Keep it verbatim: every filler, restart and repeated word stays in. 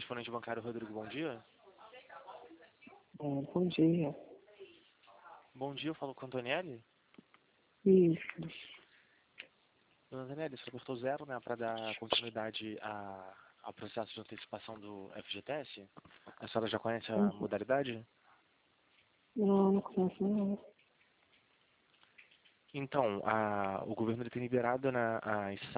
correspondente bancário Rodrigo, bom dia. É, bom dia. Bom dia, eu falo com a Antonielli. Isso. Dona Antonielli, você apertou zero, né, para dar continuidade a, ao processo de antecipação do F G T S? A senhora já conhece a Uhum. modalidade? Não, não conheço não. Então, a, o governo ele tem liberado, né, as